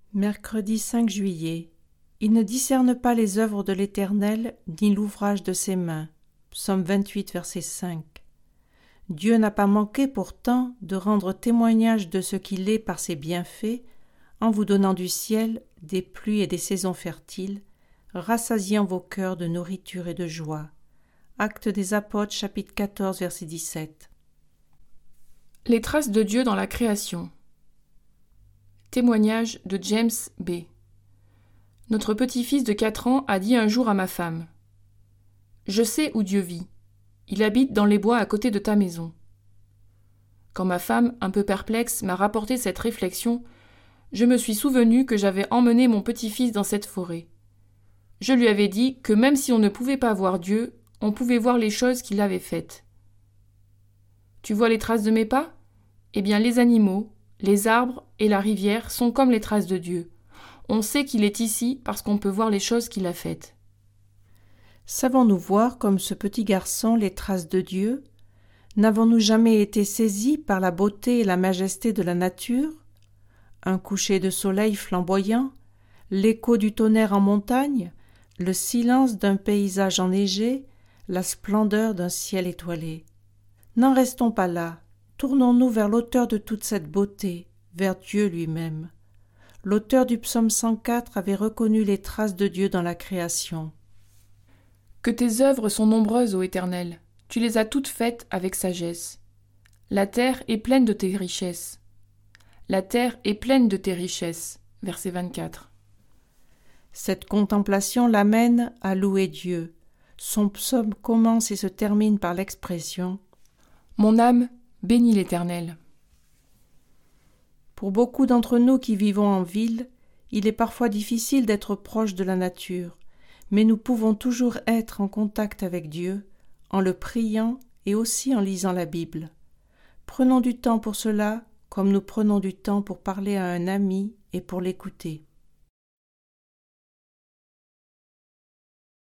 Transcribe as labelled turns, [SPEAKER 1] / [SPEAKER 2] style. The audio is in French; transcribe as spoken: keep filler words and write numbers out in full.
[SPEAKER 1] Mercredi cinq juillet. Il ne discerne pas les œuvres de l'Éternel, ni l'ouvrage de ses mains. Psaume vingt-huit, verset cinq. Dieu n'a pas manqué pourtant de rendre témoignage de ce qu'il est par ses bienfaits, en vous donnant du ciel des pluies et des saisons fertiles, rassasiant vos cœurs de nourriture et de joie. Actes des Apôtres, chapitre quatorze, verset dix-sept.
[SPEAKER 2] Les traces de Dieu dans la création. Témoignage de James B. Notre petit-fils de quatre ans a dit un jour à ma femme : « Je sais où Dieu vit. Il habite dans les bois à côté de ta maison. » Quand ma femme, un peu perplexe, m'a rapporté cette réflexion, je me suis souvenu que j'avais emmené mon petit-fils dans cette forêt. Je lui avais dit que même si on ne pouvait pas voir Dieu, on pouvait voir les choses qu'il avait faites. « Tu vois les traces de mes pas ? Eh bien, les animaux, les arbres et la rivière sont comme les traces de Dieu. On sait qu'il est ici parce qu'on peut voir les choses qu'il a faites. »
[SPEAKER 1] Savons-nous voir comme ce petit garçon les traces de Dieu ? N'avons-nous jamais été saisis par la beauté et la majesté de la nature ? Un coucher de soleil flamboyant, l'écho du tonnerre en montagne, le silence d'un paysage enneigé, la splendeur d'un ciel étoilé. N'en restons pas là, tournons-nous vers l'auteur de toute cette beauté, vers Dieu lui-même. L'auteur du psaume cent quatre avait reconnu les traces de Dieu dans la création.
[SPEAKER 2] Que tes œuvres sont nombreuses, ô Éternel, tu les as toutes faites avec sagesse. La terre est pleine de tes richesses. La terre est pleine de tes richesses. Verset vingt-quatre.
[SPEAKER 1] Cette contemplation l'amène à louer Dieu. Son psaume commence et se termine par l'expression «
[SPEAKER 2] Mon âme bénit l'Éternel ».
[SPEAKER 1] Pour beaucoup d'entre nous qui vivons en ville, il est parfois difficile d'être proche de la nature, mais nous pouvons toujours être en contact avec Dieu, en le priant et aussi en lisant la Bible. Prenons du temps pour cela, comme nous prenons du temps pour parler à un ami et pour l'écouter.